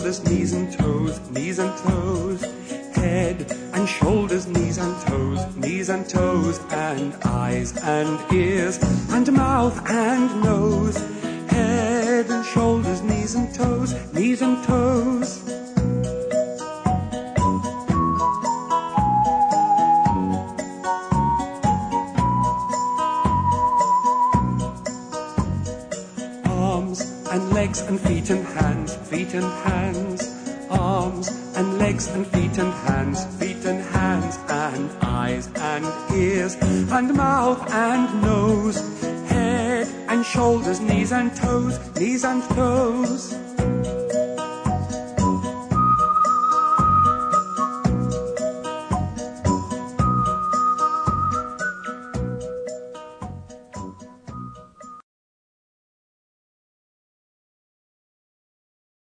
shoulders, knees and toes, knees and toes. Head and shoulders, knees and toes, and eyes and ears, and mouth and nose. Head and shoulders, knees and toes, knees and toes. Arms and legs and feet and hands, feet and hands. Arms and legs and feet and hands, and eyes and ears, and mouth and nose. Head and shoulders, knees and toes, knees and toes.